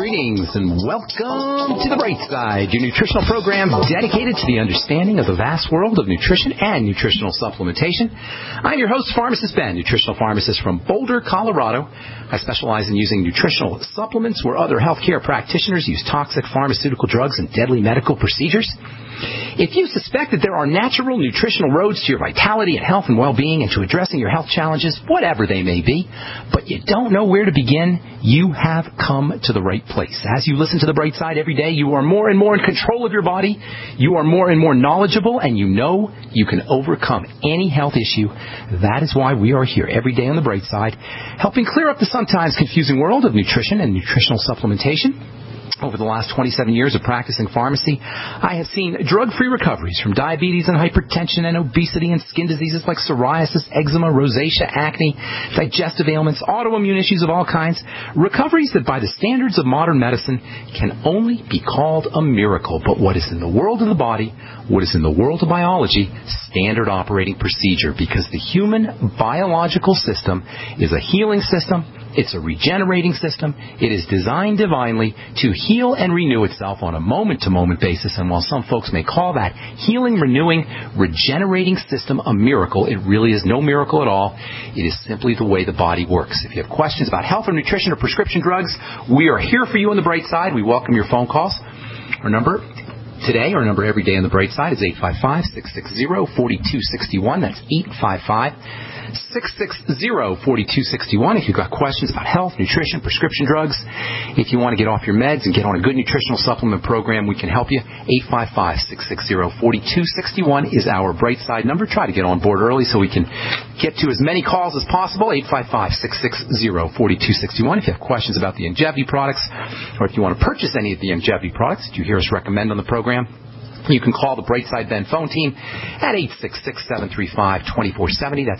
Greetings and welcome to The Bright Side, your nutritional program dedicated to the understanding of the vast world of nutrition and nutritional supplementation. I'm your host, Pharmacist Ben, nutritional pharmacist from Boulder, Colorado. I specialize in using nutritional supplements where other healthcare practitioners use toxic pharmaceutical drugs and deadly medical procedures. If you suspect that there are natural nutritional roads to your vitality and health and well-being and to addressing your health challenges, whatever they may be, but you don't know where to begin, you have come to the right place. As you listen to The Bright Side every day, you are more and more in control of your body, you are more and more knowledgeable, and you know you can overcome any health issue. That is why we are here every day on The Bright Side, helping clear up the sometimes confusing world of nutrition and nutritional supplementation. Over the last 27 years of practicing pharmacy, I have seen drug-free recoveries from diabetes and hypertension and obesity and skin diseases like psoriasis, eczema, rosacea, acne, digestive ailments, autoimmune issues of all kinds. Recoveries that by the standards of modern medicine can only be called a miracle. But what is in the world of the body, what is in the world of biology, standard operating procedure, because the human biological system is a healing system. It's a regenerating system. It is designed divinely to heal and renew itself on a moment-to-moment basis. And while some folks may call that healing, renewing, regenerating system a miracle, it really is no miracle at all. It is simply the way the body works. If you have questions about health or nutrition or prescription drugs, we are here for you on The Bright Side. We welcome your phone calls. Our number today, our number every day on The Bright Side is 855-660-4261. That's 855-660-4261. If you've got questions about health, nutrition, prescription drugs, if you want to get off your meds and get on a good nutritional supplement program, we can help you. 855-660-4261 is our Bright Side number. Try to get on board early so we can get to as many calls as possible. 855-660-4261. If you have questions about the Youngevity products, or if you want to purchase any of the Youngevity products that you hear us recommend on the program, you can call the Brightside Ben phone team at 866-735-2470. That's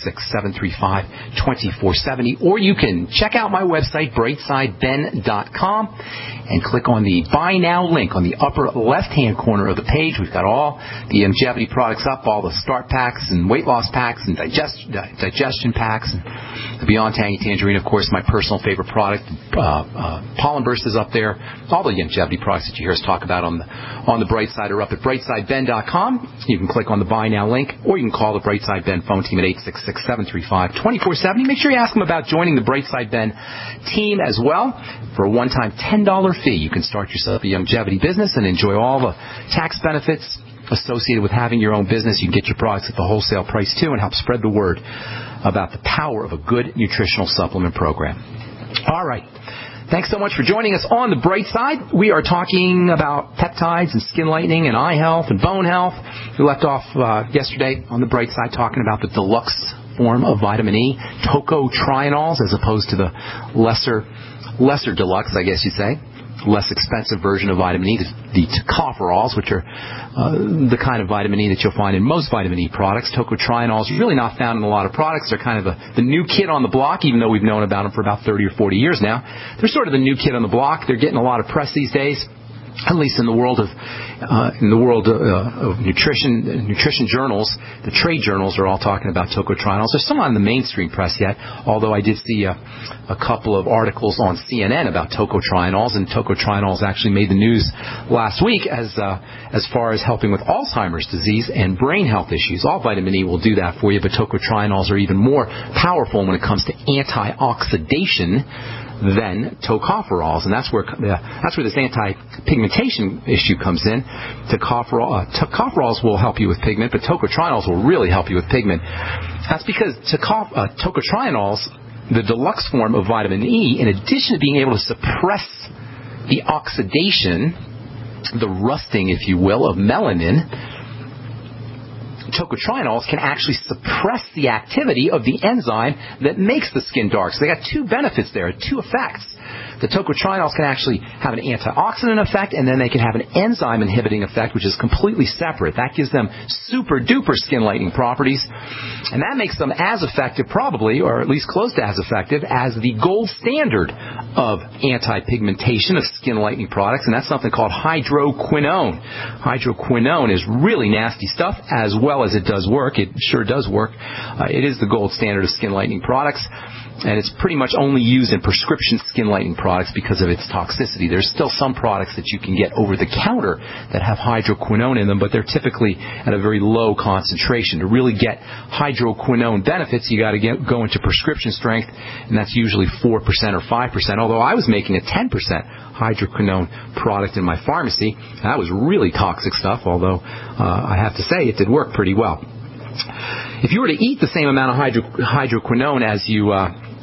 866-735-2470. Or you can check out my website, brightsideben.com, and click on the Buy Now link on the upper left-hand corner of the page. We've got all the Youngevity products up, all the start packs and weight loss packs and digestion packs. And the Beyond Tangy Tangerine, of course, my personal favorite product. Pollen Burst is up there. All the Youngevity products that you hear us talk about on the Bright Side are up at brightsideben.com. You can click on the Buy Now link, or you can call the Brightside Ben phone team at 866-735-2470. Make sure you ask them about joining the Brightside Ben team as well. For a one-time $10 fee, you can start yourself a Youngevity business and enjoy all the tax benefits associated with having your own business. You can get your products at the wholesale price, too, and help spread the word about the power of a good nutritional supplement program. All right. Thanks so much for joining us on The Bright Side. We are talking about peptides and skin lightening and eye health and bone health. We left off yesterday on The Bright Side talking about the deluxe form of vitamin E, tocotrienols, as opposed to the lesser deluxe, I guess you'd say, less expensive version of vitamin E, the tocopherols, which are the kind of vitamin E that you'll find in most vitamin E products. Tocotrienols are really not found in a lot of products. They're kind of the new kid on the block, even though we've known about them for about 30 or 40 years now. They're sort of the new kid on the block. They're getting a lot of press these days, at least in the world of nutrition journals. The trade journals are all talking about tocotrienols. They're still not in the mainstream press yet, although I did see a couple of articles on CNN about tocotrienols, and tocotrienols actually made the news last week as far as helping with Alzheimer's disease and brain health issues. All vitamin E will do that for you, but tocotrienols are even more powerful when it comes to antioxidation than tocopherols, and that's where this anti-pigmentation issue comes in. Tocopherols will help you with pigment, but tocotrienols will really help you with pigment. That's because tocotrienols, the deluxe form of vitamin E, in addition to being able to suppress the oxidation, the rusting, if you will, of melanin, tocotrienols can actually suppress the activity of the enzyme that makes the skin dark. So they got two benefits there, two effects. The tocotrienols can actually have an antioxidant effect, and then they can have an enzyme inhibiting effect, which is completely separate. That gives them super-duper skin lightening properties, and that makes them as effective, probably, or at least close to as effective, as the gold standard of anti-pigmentation of skin lightening products, and that's something called hydroquinone. Hydroquinone is really nasty stuff, as well as it does work. It sure does work. It is the gold standard of skin lightening products, and it's pretty much only used in prescription skin lightening products. products because of its toxicity. There's still some products that you can get over the counter that have hydroquinone in them, but they're typically at a very low concentration. To really get hydroquinone benefits, you got to go into prescription strength, and that's usually 4% or 5%, although I was making a 10% hydroquinone product in my pharmacy. That was really toxic stuff, although I have to say it did work pretty well. If you were to eat the same amount of hydroquinone as you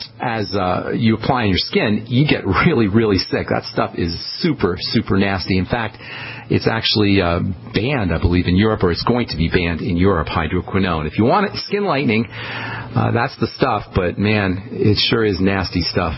apply on your skin, you get really, really sick. That stuff is super, super nasty. In fact, it's actually banned, I believe, in Europe, or it's going to be banned in Europe, hydroquinone. If you want skin lightening, that's the stuff, but man, it sure is nasty stuff.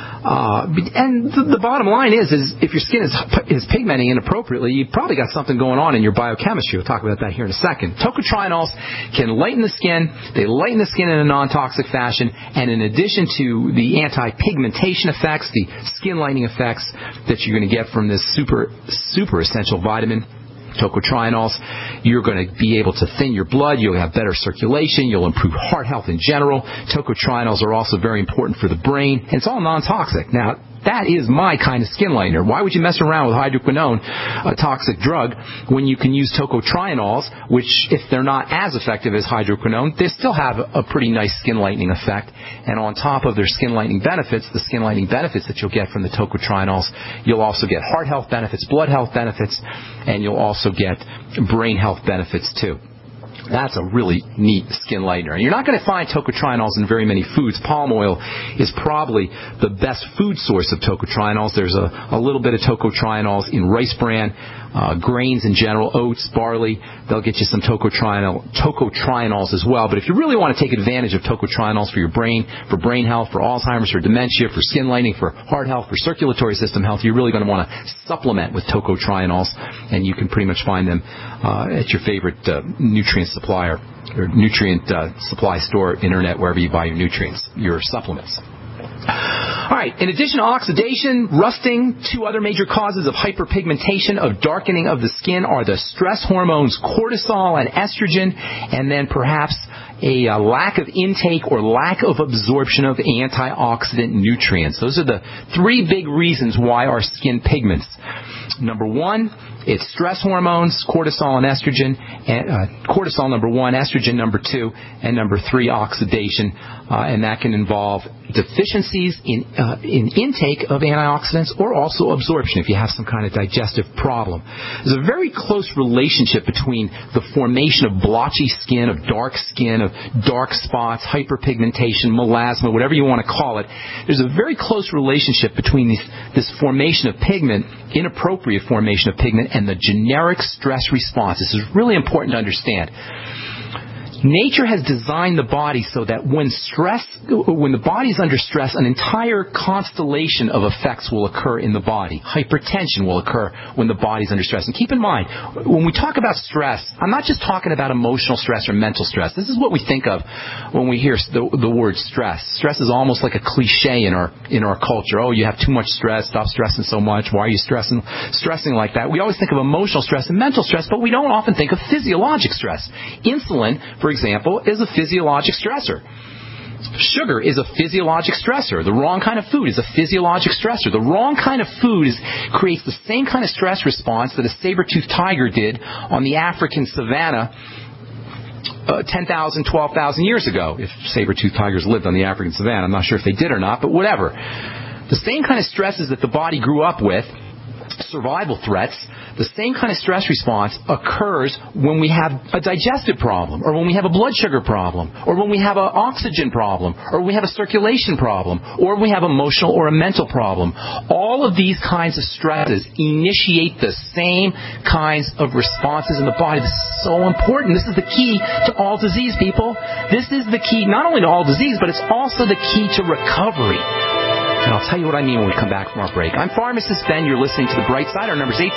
And the bottom line is if your skin is pigmenting inappropriately, you've probably got something going on in your biochemistry. We'll talk about that here in a second. Tocotrienols can lighten the skin. They lighten the skin in a non-toxic fashion. And in addition to the anti-pigmentation effects, the skin lightening effects that you're going to get from this super, super essential vitamin, tocotrienols, you're going to be able to thin your blood, you'll have better circulation, you'll improve heart health in general. Tocotrienols are also very important for the brain, and it's all non-toxic. Now, that is my kind of skin lightener. Why would you mess around with hydroquinone, a toxic drug, when you can use tocotrienols, which, if they're not as effective as hydroquinone, they still have a pretty nice skin lightening effect. And on top of their skin lightening benefits, the skin lightening benefits that you'll get from the tocotrienols, you'll also get heart health benefits, blood health benefits, and you'll also get brain health benefits too. That's a really neat skin lightener. And you're not going to find tocotrienols in very many foods. Palm oil is probably the best food source of tocotrienols. There's a little bit of tocotrienols in rice bran, grains in general, oats, barley. They'll get you some tocotrienols as well. But if you really want to take advantage of tocotrienols for your brain, for brain health, for Alzheimer's, for dementia, for skin lightening, for heart health, for circulatory system health, you're really going to want to supplement with tocotrienols. And you can pretty much find them at your favorite nutrient supplier or nutrient supply store, internet, wherever you buy your nutrients, your supplements. All right. In addition to oxidation, rusting, two other major causes of hyperpigmentation, of darkening of the skin, are the stress hormones cortisol and estrogen, and then perhaps a lack of intake or lack of absorption of antioxidant nutrients. Those are the three big reasons why our skin pigments. Number one, it's stress hormones, cortisol and estrogen. Cortisol, number one, estrogen, number two, and number three, oxidation. And that can involve deficiencies in intake of antioxidants or also absorption if you have some kind of digestive problem. There's a very close relationship between the formation of blotchy skin, of dark spots, hyperpigmentation, melasma, whatever you want to call it. There's a very close relationship between this formation of pigment, inappropriate formation of pigment, and the generic stress response. This is really important to understand. Nature has designed the body so that when the body is under stress, an entire constellation of effects will occur in the body. Hypertension will occur when the body is under stress. And keep in mind, when we talk about stress, I'm not just talking about emotional stress or mental stress. This is what we think of when we hear the word stress. Stress is almost like a cliche in our culture. Oh, you have too much stress. Stop stressing so much. Why are you stressing like that? We always think of emotional stress and mental stress, but we don't often think of physiologic stress. Insulin, for example, is a physiologic stressor. Sugar is a physiologic stressor. The wrong kind of food is a physiologic stressor. The wrong kind of food creates the same kind of stress response that a saber-toothed tiger did on the African savanna 10,000, 12,000 years ago. If saber-toothed tigers lived on the African savanna, I'm not sure if they did or not, but whatever. The same kind of stresses that the body grew up with, survival threats, the same kind of stress response occurs when we have a digestive problem, or when we have a blood sugar problem, or when we have an oxygen problem, or when we have a circulation problem, or when we have emotional or a mental problem. All of these kinds of stresses initiate the same kinds of responses in the body. This is so important. This is the key to all disease, people. This is the key not only to all disease, but it's also the key to recovery. And I'll tell you what I mean when we come back from our break. I'm Pharmacist Ben. You're listening to The Bright Side. Our number's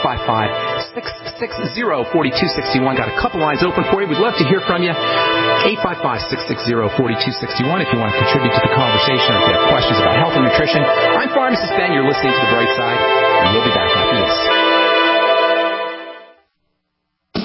855-660-4261. Got a couple lines open for you. We'd love to hear from you. 855-660-4261 if you want to contribute to the conversation or if you have questions about health and nutrition. I'm Pharmacist Ben. You're listening to The Bright Side. And we'll be back after this.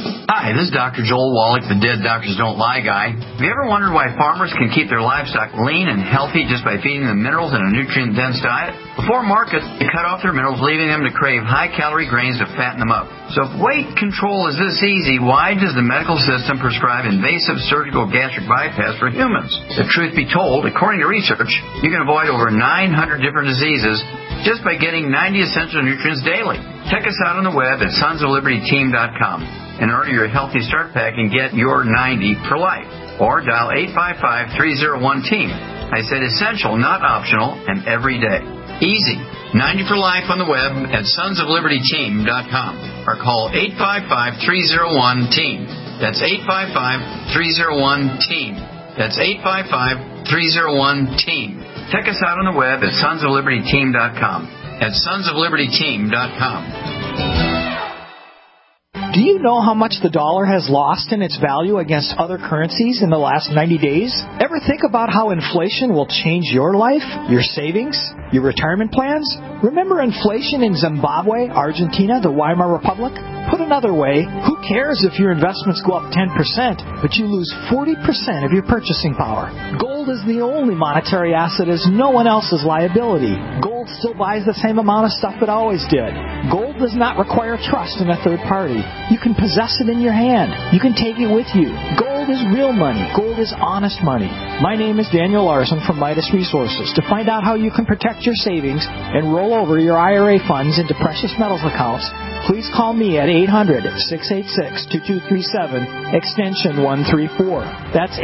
Hi, this is Dr. Joel Wallach, the Dead Doctors Don't Lie guy. Have you ever wondered why farmers can keep their livestock lean and healthy just by feeding them minerals in a nutrient-dense diet? Before market, they cut off their minerals, leaving them to crave high-calorie grains to fatten them up. So if weight control is this easy, why does the medical system prescribe invasive surgical gastric bypass for humans? The truth be told, according to research, you can avoid over 900 different diseases just by getting 90 essential nutrients daily. Check us out on the web at sonsoflibertyteam.com. And order your Healthy Start Pack and get your 90 for life. Or dial 855-301-TEAM. I said essential, not optional, and every day. Easy. 90 for life on the web at sonsoflibertyteam.com. Or call 855-301-TEAM. That's 855-301-TEAM. That's 855-301-TEAM. Check us out on the web at sonsoflibertyteam.com. At sonsoflibertyteam.com. Do you know how much the dollar has lost in its value against other currencies in the last 90 days? Ever think about how inflation will change your life, your savings, your retirement plans? Remember inflation in Zimbabwe, Argentina, the Weimar Republic? Put another way, who cares if your investments go up 10%, but you lose 40% of your purchasing power? Gold is the only monetary asset as no one else's liability. Gold still buys the same amount of stuff it always did. Gold does not require trust in a third party. You can possess it in your hand. You can take it with you. Gold is real money. Gold is honest money. My name is Daniel Larson from Midas Resources. To find out how you can protect your savings and roll over your IRA funds into precious metals accounts, please call me at 800-686-2237, extension 134. That's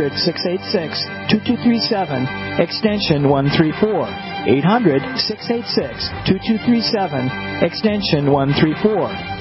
800-686-2237, extension 134. 800-686-2237, extension 134.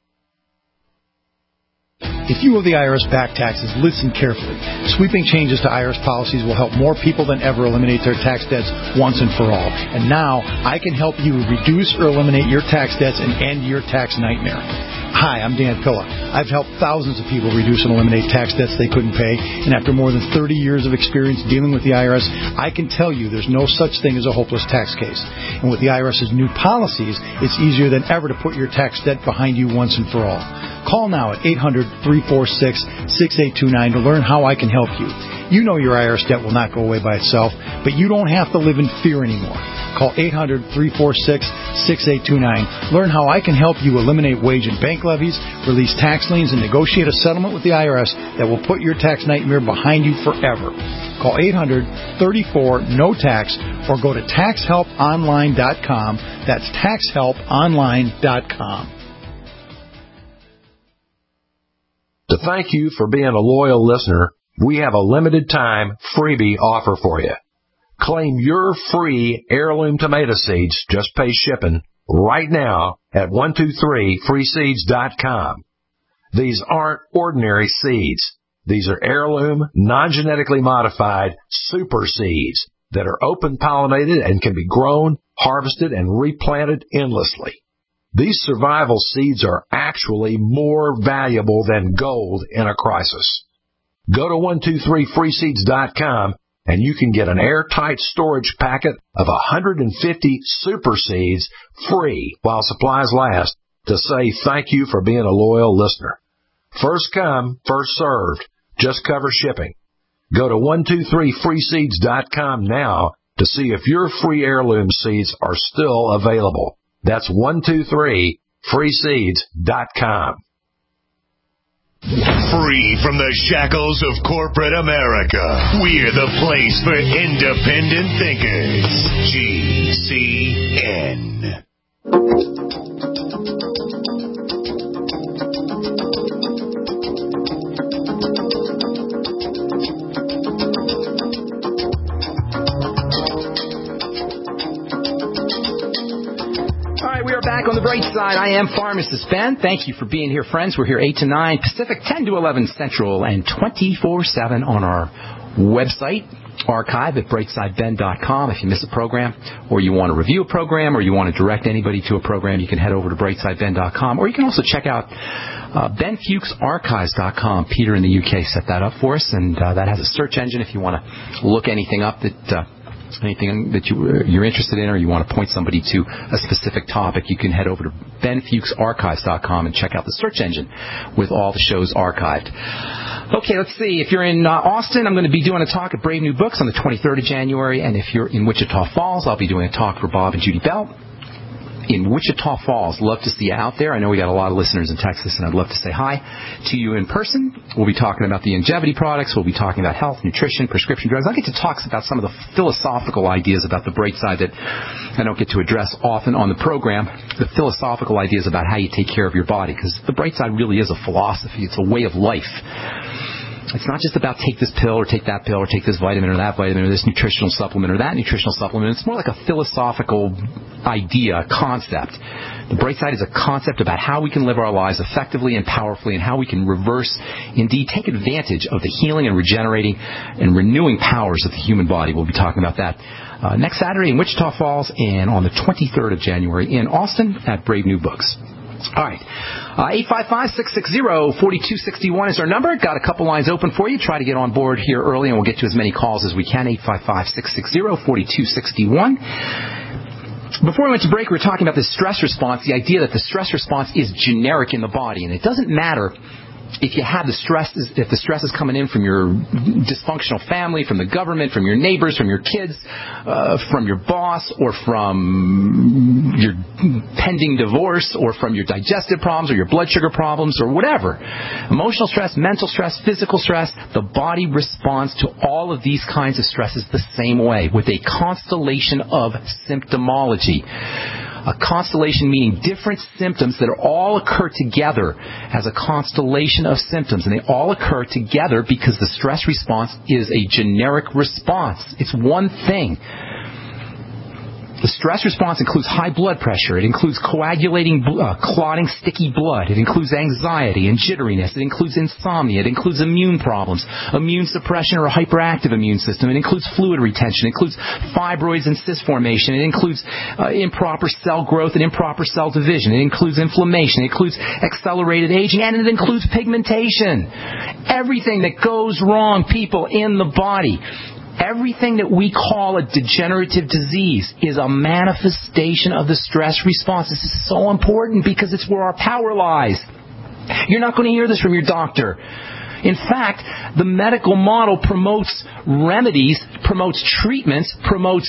If you owe the IRS back taxes, listen carefully. Sweeping changes to IRS policies will help more people than ever eliminate their tax debts once and for all. And now, I can help you reduce or eliminate your tax debts and end your tax nightmare. Hi, I'm Dan Pilla. I've helped thousands of people reduce and eliminate tax debts they couldn't pay, and after more than 30 years of experience dealing with the IRS, I can tell you there's no such thing as a hopeless tax case. And with the IRS's new policies, it's easier than ever to put your tax debt behind you once and for all. Call now at 800-346-6829 to learn how I can help you. You know your IRS debt will not go away by itself, but you don't have to live in fear anymore. Call 800-346-6829. Learn how I can help you eliminate wage and bank levies, release tax liens, and negotiate a settlement with the IRS that will put your tax nightmare behind you forever. Call 800-34-NO-TAX or go to taxhelponline.com. That's taxhelponline.com. To thank you for being a loyal listener, we have a limited time freebie offer for you. Claim your free heirloom tomato seeds, just pay shipping, right now at 123freeseeds.com. These aren't ordinary seeds. These are heirloom, non-genetically modified super seeds that are open pollinated and can be grown, harvested, and replanted endlessly. These survival seeds are actually more valuable than gold in a crisis. Go to 123freeseeds.com and you can get an airtight storage packet of 150 super seeds free while supplies last to say thank you for being a loyal listener. First come, first served. Just cover shipping. Go to 123freeseeds.com now to see if your free heirloom seeds are still available. That's 123freeseeds.com. Free from the shackles of corporate America, we're the place for independent thinkers. GCN. Back on the bright side, I am Pharmacist Ben. Thank you for being here, friends. We're here 8 to 9 Pacific, 10 to 11 Central, and 24/7 on our website, archive at brightsideben.com. If you miss a program, or you want to review a program, or you want to direct anybody to a program, you can head over to brightsideben.com, or you can also check out benfuchsarchives.com. Peter in the UK set that up for us, and that has a search engine if you want to look anything up that anything that you're interested in, or you want to point somebody to a specific topic, you can head over to benfuchsarchives.com and check out the search engine with all the shows archived. Okay, let's see. If you're in Austin, I'm going to be doing a talk at Brave New Books on the 23rd of January, and if you're in Wichita Falls, I'll be doing a talk for Bob and Judy Bell. In Wichita Falls, love to see you out there. I know we got a lot of listeners in Texas, and I'd love to say hi to you in person. We'll be talking about the longevity products. We'll be talking about health, nutrition, prescription drugs. I'll get to talk about some of the philosophical ideas about the bright side that I don't get to address often on the program, the philosophical ideas about how you take care of your body, because the bright side really is a philosophy. It's a way of life. It's not just about take this pill or take that pill or take this vitamin or that vitamin or this nutritional supplement or that nutritional supplement. It's more like a philosophical idea, a concept. The bright side is a concept about how we can live our lives effectively and powerfully, and how we can reverse, indeed take advantage of the healing and regenerating and renewing powers of the human body. We'll be talking about that next Saturday in Wichita Falls, and on the 23rd of January in Austin at Brave New Books. All right. 855-660-4261 is our number. Got a couple lines open for you. Try to get on board here early, and we'll get to as many calls as we can. 855-660-4261. Before we went to break, we were talking about the stress response, the idea that the stress response is generic in the body, and it doesn't matter if you have the stress, if the stress is coming in from your dysfunctional family, from the government, from your neighbors, from your kids, from your boss, or from your pending divorce, or from your digestive problems, or your blood sugar problems, or whatever. Emotional stress, mental stress, physical stress, the body responds to all of these kinds of stresses the same way, with a constellation of symptomology. A constellation meaning different symptoms that all occur together as a constellation of symptoms. And they all occur together because the stress response is a generic response. It's one thing. The stress response includes high blood pressure. It includes coagulating, clotting, sticky blood. It includes anxiety and jitteriness. It includes insomnia. It includes immune problems, immune suppression or a hyperactive immune system. It includes fluid retention. It includes fibroids and cyst formation. It includes improper cell growth and improper cell division. It includes inflammation. It includes accelerated aging. And it includes pigmentation. Everything that goes wrong, people, in the body. Everything that we call a degenerative disease is a manifestation of the stress response. This is so important because it's where our power lies. You're not going to hear this from your doctor. In fact, the medical model promotes remedies, promotes treatments, promotes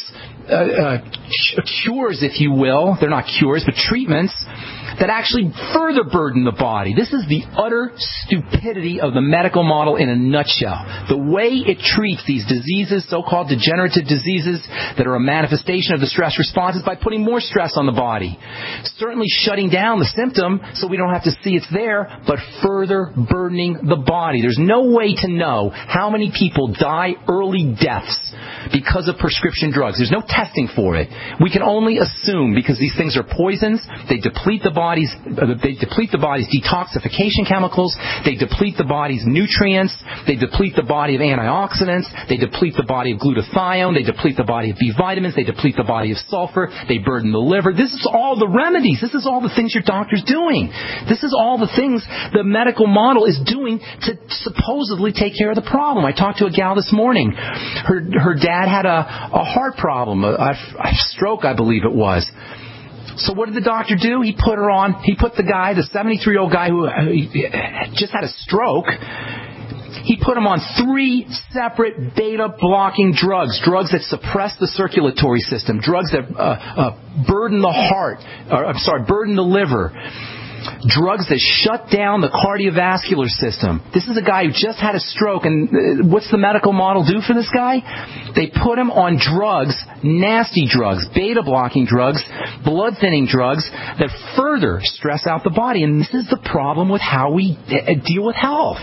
cures, if you will. They're not cures, but treatments that actually further burden the body. This is the utter stupidity of the medical model in a nutshell. The way it treats these diseases, so-called degenerative diseases that are a manifestation of the stress response, is by putting more stress on the body. Certainly shutting down the symptom so we don't have to see it's there, but further burdening the body. There's no way to know how many people die early deaths because of prescription drugs. There's no testing for it. We can only assume, because these things are poisons. They deplete the body's detoxification chemicals. They deplete the body's nutrients. They deplete the body of antioxidants. They deplete the body of glutathione. They deplete the body of B vitamins. They deplete the body of sulfur. They burden the liver. This is all the remedies. This is all the things your doctor's doing. This is all the things the medical model is doing to supposedly take care of the problem. I talked to a gal this morning. Her dad had a heart problem, a stroke, I believe it was. So what did the doctor do? He put the guy, the 73-year-old guy who just had a stroke, he put him on 3 separate beta-blocking drugs that suppress the circulatory system, drugs that burden the heart, burden the liver, drugs that shut down the cardiovascular system. This is a guy who just had a stroke, and what's the medical model do for this guy? They put him on drugs, nasty drugs, beta-blocking drugs, blood-thinning drugs that further stress out the body. And this is the problem with how we deal with health.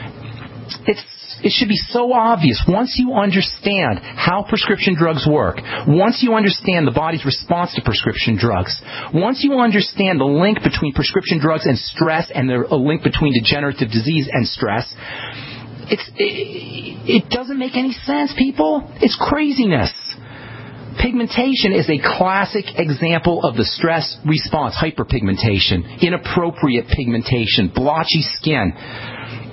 It should be so obvious. Once you understand how prescription drugs work, once you understand the body's response to prescription drugs, once you understand the link between prescription drugs and stress and the link between degenerative disease and stress, it doesn't make any sense, people. It's craziness. Pigmentation is a classic example of the stress response, hyperpigmentation, inappropriate pigmentation, blotchy skin.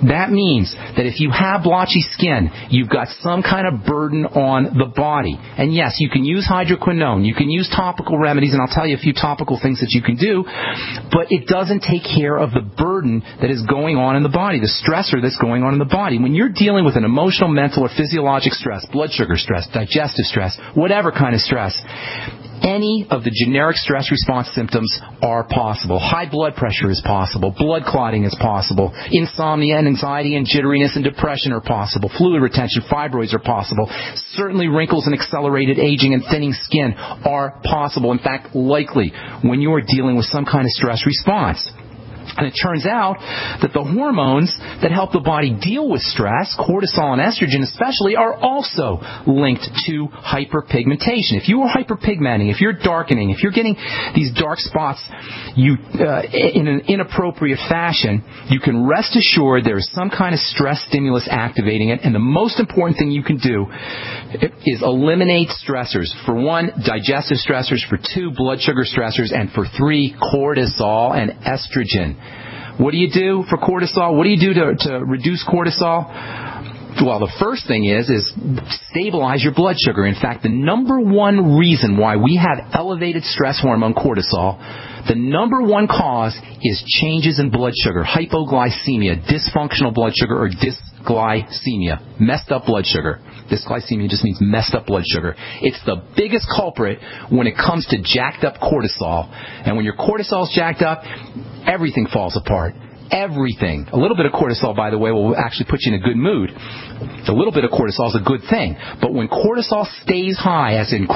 That means that if you have blotchy skin, you've got some kind of burden on the body. And yes, you can use hydroquinone, you can use topical remedies, and I'll tell you a few topical things that you can do, but it doesn't take care of the burden that is going on in the body, the stressor that's going on in the body. When you're dealing with an emotional, mental, or physiologic stress, blood sugar stress, digestive stress, whatever kind of stress, any of the generic stress response symptoms are possible. High blood pressure is possible. Blood clotting is possible. Insomnia and anxiety and jitteriness and depression are possible. Fluid retention, fibroids are possible. Certainly wrinkles and accelerated aging and thinning skin are possible. In fact, likely when you are dealing with some kind of stress response. And it turns out that the hormones that help the body deal with stress, cortisol and estrogen especially, are also linked to hyperpigmentation. If you are hyperpigmenting, if you're darkening, if you're getting these dark spots in an inappropriate fashion, you can rest assured there is some kind of stress stimulus activating it. And the most important thing you can do is eliminate stressors. For one, digestive stressors. For two, blood sugar stressors. And for three, cortisol and estrogen. What do you do for cortisol? What do you do to reduce cortisol? Well, the first thing is stabilize your blood sugar. In fact, the number one reason why we have elevated stress hormone cortisol, the number one cause is changes in blood sugar, hypoglycemia, dysfunctional blood sugar, or dysglycemia, messed up blood sugar. Dysglycemia just means messed up blood sugar. It's the biggest culprit when it comes to jacked up cortisol. And when your cortisol is jacked up, everything falls apart. Everything. A little bit of cortisol, by the way, will actually put you in a good mood. A little bit of cortisol is a good thing. But when cortisol stays high, as in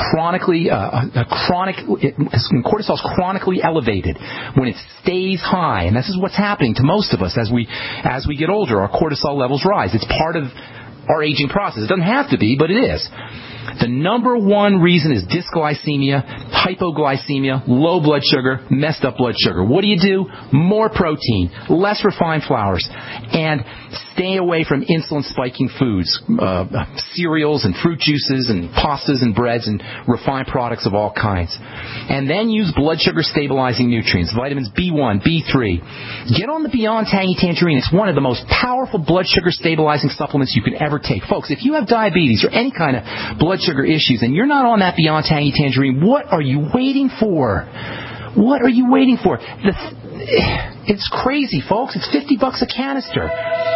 cortisol is chronically elevated, when it stays high, and this is what's happening to most of us as we get older, our cortisol levels rise. It's part of our aging process. It doesn't have to be, but it is. The number one reason is dysglycemia, hypoglycemia, low blood sugar, messed up blood sugar. What do? More protein, less refined flours, and stay away from insulin-spiking foods, cereals and fruit juices and pastas and breads and refined products of all kinds. And then use blood sugar stabilizing nutrients, vitamins B1, B3. Get on the Beyond Tangy Tangerine. It's one of the most powerful blood sugar stabilizing supplements you can ever take. Folks, if you have diabetes or any kind of blood sugar issues and you're not on that Beyond Tangy Tangerine, what are you waiting for? What are you waiting for? It's crazy, folks. It's $50 a canister.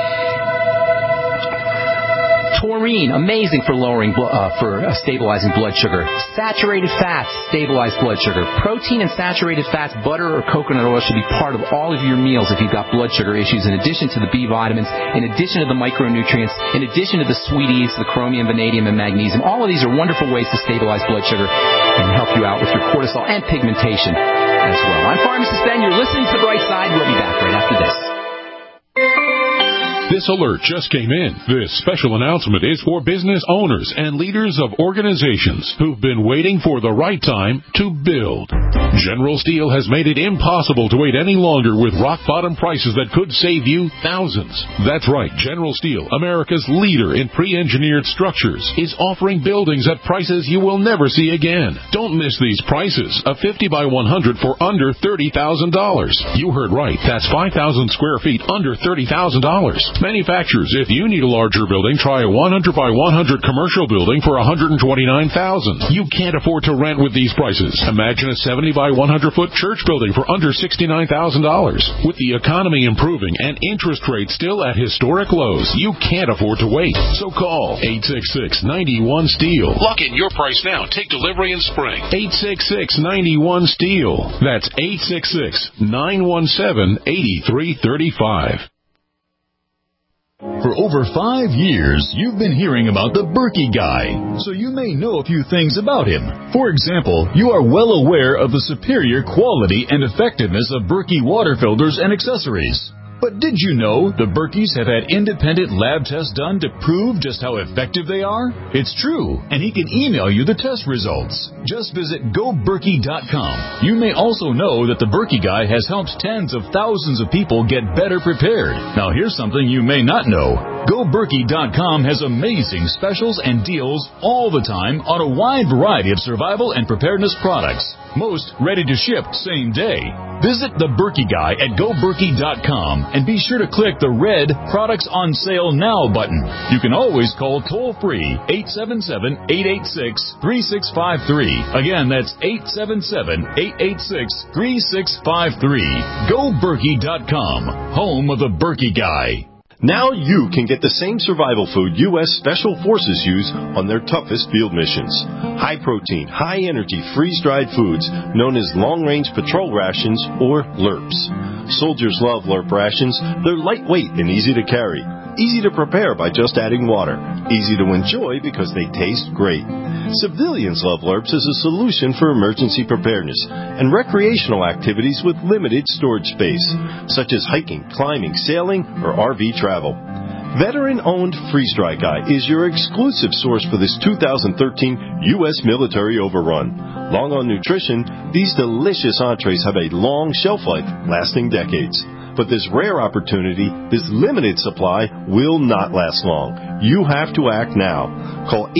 Taurine, amazing for lowering, stabilizing blood sugar. Saturated fats stabilize blood sugar. Protein and saturated fats, butter or coconut oil should be part of all of your meals if you've got blood sugar issues, in addition to the B vitamins, in addition to the micronutrients, in addition to the sweeties, the chromium, vanadium, and magnesium. All of these are wonderful ways to stabilize blood sugar and help you out with your cortisol and pigmentation as well. I'm Pharmacist Ben. You're listening to The Bright Side. We'll be back right after this. This alert just came in. This special announcement is for business owners and leaders of organizations who've been waiting for the right time to build. General Steel has made it impossible to wait any longer with rock-bottom prices that could save you thousands. That's right, General Steel, America's leader in pre-engineered structures, is offering buildings at prices you will never see again. Don't miss these prices. A 50 by 100 for under $30,000. You heard right. That's 5,000 square feet under $30,000. Manufacturers, if you need a larger building, try a 100 by 100 commercial building for $129,000. You can't afford to rent with these prices. Imagine a 70 by 100-foot church building for under $69,000. With the economy improving and interest rates still at historic lows, you can't afford to wait. So call 866-91-STEEL. Lock in your price now. Take delivery in spring. 866-91-STEEL. That's 866-917-8335. For over 5 years, you've been hearing about the Berkey Guy, so you may know a few things about him. For example, you are well aware of the superior quality and effectiveness of Berkey water filters and accessories. But did you know the Berkeys have had independent lab tests done to prove just how effective they are? It's true, and he can email you the test results. Just visit GoBerkey.com. You may also know that the Berkey Guy has helped tens of thousands of people get better prepared. Now here's something you may not know. GoBerkey.com has amazing specials and deals all the time on a wide variety of survival and preparedness products. Most ready to ship same day. Visit the Berkey Guy at GoBerkey.com and be sure to click the red Products on Sale Now button. You can always call toll-free 877-886-3653. Again, that's 877-886-3653. GoBerkey.com, home of the Berkey Guy. Now you can get the same survival food U.S. Special Forces use on their toughest field missions. High-protein, high-energy, freeze-dried foods known as long-range patrol rations, or LRPs. Soldiers love LRP rations. They're lightweight and easy to carry. Easy to prepare by just adding water. Easy to enjoy because they taste great. Civilians love LRPs as a solution for emergency preparedness and recreational activities with limited storage space, such as hiking, climbing, sailing, or RV travel. Veteran-owned Freeze Dry Guy is your exclusive source for this 2013 U.S. military overrun. Long on nutrition, these delicious entrees have a long shelf life, lasting decades. But this rare opportunity, this limited supply, will not last long. You have to act now. Call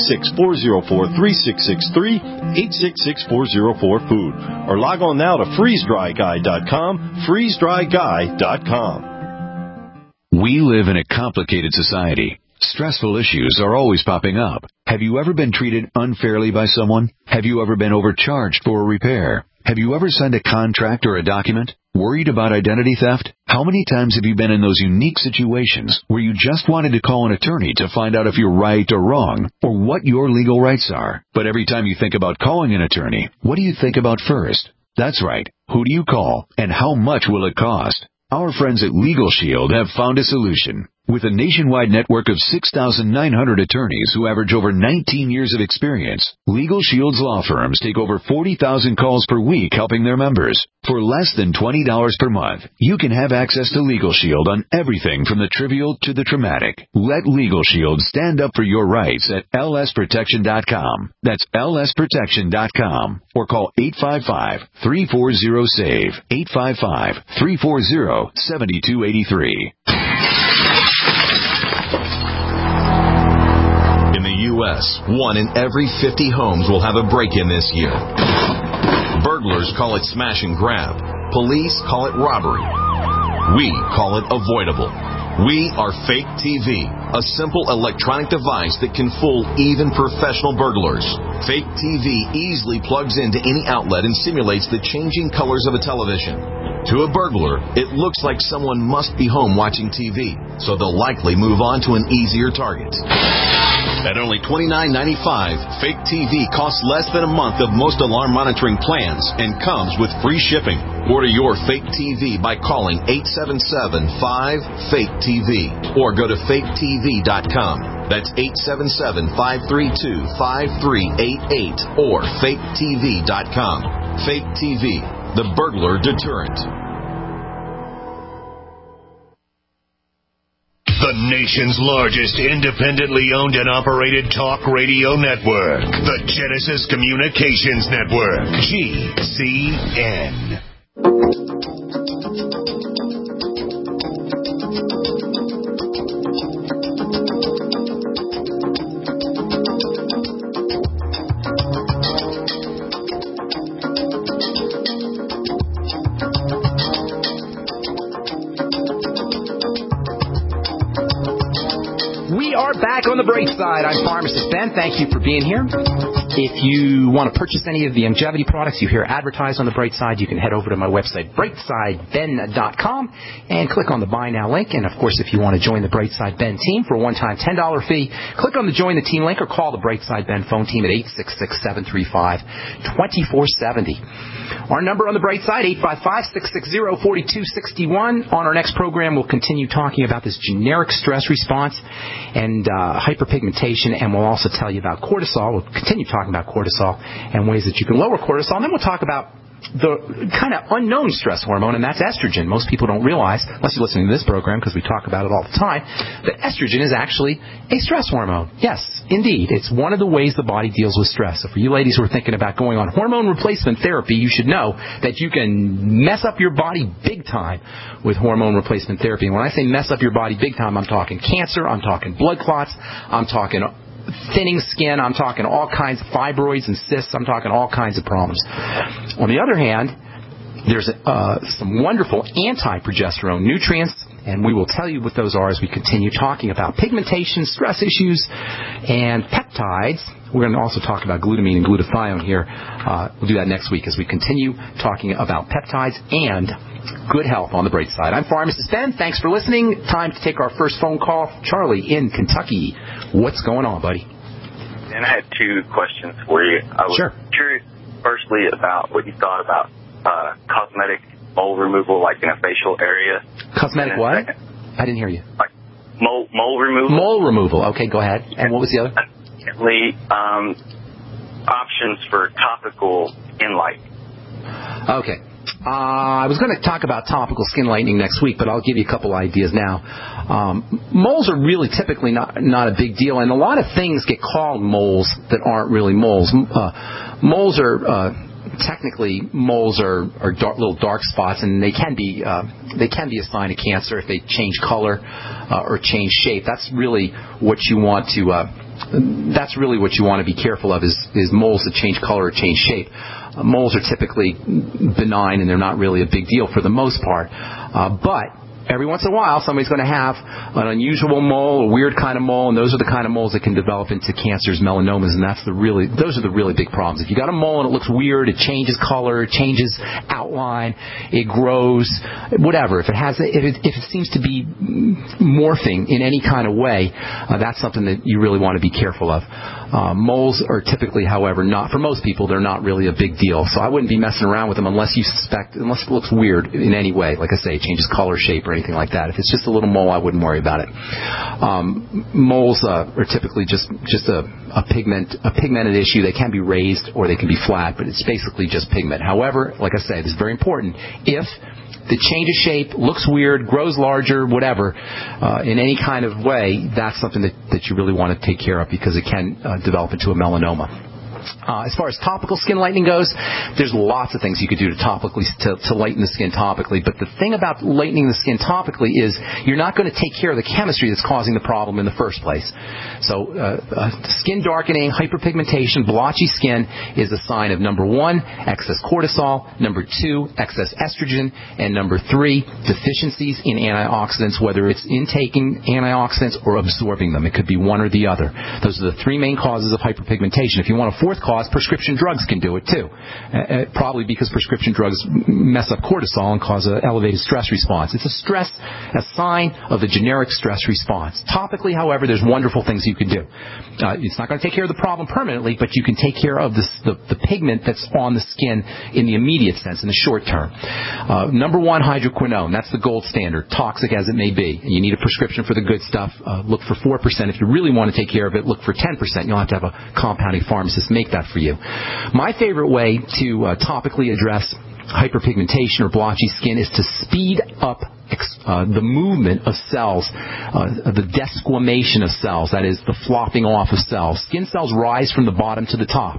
866-404-3663, 866-404-FOOD, or log on now to freezedryguy.com, freezedryguy.com. We live in a complicated society. Stressful issues are always popping up. Have you ever been treated unfairly by someone? Have you ever been overcharged for a repair? Have you ever signed a contract or a document? Worried about identity theft? How many times have you been in those unique situations where you just wanted to call an attorney to find out if you're right or wrong, or what your legal rights are? But every time you think about calling an attorney, what do you think about first? That's right. Who do you call, and how much will it cost? Our friends at Legal Shield have found a solution. With a nationwide network of 6,900 attorneys who average over 19 years of experience, Legal Shield's law firms take over 40,000 calls per week helping their members. For less than $20 per month, you can have access to Legal Shield on everything from the trivial to the traumatic. Let Legal Shield stand up for your rights at lsprotection.com. That's lsprotection.com. Or call 855-340-SAVE, 855-340-7283. In the U.S., 1 in every 50 homes will have a break-in this year. Burglars call it smash and grab. Police call it robbery. We call it avoidable. We are Fake TV, a simple electronic device that can fool even professional burglars. Fake TV easily plugs into any outlet and simulates the changing colors of a television. To a burglar, it looks like someone must be home watching TV, so they'll likely move on to an easier target. At only $29.95, Fake TV costs less than a month of most alarm monitoring plans and comes with free shipping. Order your Fake TV by calling 877-5-FAKE-TV or go to faketv.com. That's 877-532-5388 or faketv.com. Fake TV, the burglar deterrent. The nation's largest independently owned and operated talk radio network. The Genesis Communications Network. GCN. Back on the bright side, I'm Pharmacist Ben. Thank you for being here. If you want to purchase any of the longevity products you hear advertised on the bright side, you can head over to my website, brightsideben.com, and click on the Buy Now link. And, of course, if you want to join the Brightside Ben team for a one-time $10 fee, click on the Join the Team link or call the Brightside Ben phone team at 866-735-2470. Our number on the bright side, 855-660-4261. On our next program, we'll continue talking about this generic stress response and hyperpigmentation, and we'll also tell you about cortisol. We'll continue talking about cortisol and ways that you can lower cortisol. And then we'll talk about the kind of unknown stress hormone, and that's estrogen. Most people don't realize, unless you're listening to this program, because we talk about it all the time, that estrogen is actually a stress hormone. Yes, indeed. It's one of the ways the body deals with stress. So for you ladies who are thinking about going on hormone replacement therapy, you should know that you can mess up your body big time with hormone replacement therapy. And when I say mess up your body big time, I'm talking cancer, I'm talking blood clots, I'm talking thinning skin, I'm talking all kinds of fibroids and cysts, I'm talking all kinds of problems. On the other hand, there's some wonderful anti-progesterone nutrients, and we will tell you what those are as we continue talking about pigmentation, stress issues, and peptides. We're going to also talk about glutamine and glutathione here. We'll do that next week as we continue talking about peptides and good health on the bright side. I'm Pharmacist Ben. Thanks for listening. Time to take our first phone call. Charlie in Kentucky. What's going on, buddy? And I had two questions for you. I was curious, firstly, about what you thought about cosmetic mole removal, like in a facial area. Cosmetic what? Second, I didn't hear you. Like mole removal. Mole removal. Okay, go ahead. And what was the other? Secondly, options for topical skin light. Okay. I was going to talk about topical skin lightening next week, but I'll give you a couple ideas now. Moles are really typically not a big deal, and a lot of things get called moles that aren't really moles. Moles are technically little dark spots, and they can be a sign of cancer if they change color or change shape. That's really what you want to be careful of is moles that change color or change shape. Moles are typically benign, and they're not really a big deal for the most part. But every once in a while, somebody's going to have an unusual mole, a weird kind of mole, and those are the kind of moles that can develop into cancers, melanomas, and those are the really big problems. If you got a mole and it looks weird, it changes color, it changes outline, it grows, whatever. If it seems to be morphing in any kind of way, that's something that you really want to be careful of. Moles are typically, however, for most people, they're not really a big deal. So I wouldn't be messing around with them unless it looks weird in any way. Like I say, it changes color, shape, or anything like that. If it's just a little mole, I wouldn't worry about it. Moles are typically just a pigmented issue. They can be raised or they can be flat, but it's basically just pigment. However, like I say, this is very important. If the change of shape, looks weird, grows larger, whatever, in any kind of way, that's something that you really want to take care of because it can develop into a melanoma. As far as topical skin lightening goes, there's lots of things you could do to lighten the skin topically. But the thing about lightening the skin topically is you're not going to take care of the chemistry that's causing the problem in the first place. So skin darkening, hyperpigmentation, blotchy skin is a sign of, number 1, excess cortisol, number 2, excess estrogen, and number 3, deficiencies in antioxidants, whether it's intaking antioxidants or absorbing them. It could be one or the other. Those are the 3 main causes of hyperpigmentation. If you want a fourth cause, prescription drugs can do it too. Probably because prescription drugs mess up cortisol and cause an elevated stress response. It's a sign of the generic stress response. Topically, however, there's wonderful things you can do. It's not going to take care of the problem permanently, but you can take care of the pigment that's on the skin in the immediate sense, in the short term. Number 1, hydroquinone. That's the gold standard, toxic as it may be. And you need a prescription for the good stuff. Look for 4%. If you really want to take care of it, look for 10%. You'll have to have a compounding pharmacist make that for you. My favorite way to topically address hyperpigmentation or blotchy skin is to speed up the movement of cells, the desquamation of cells, that is, the flopping off of cells. Skin cells rise from the bottom to the top.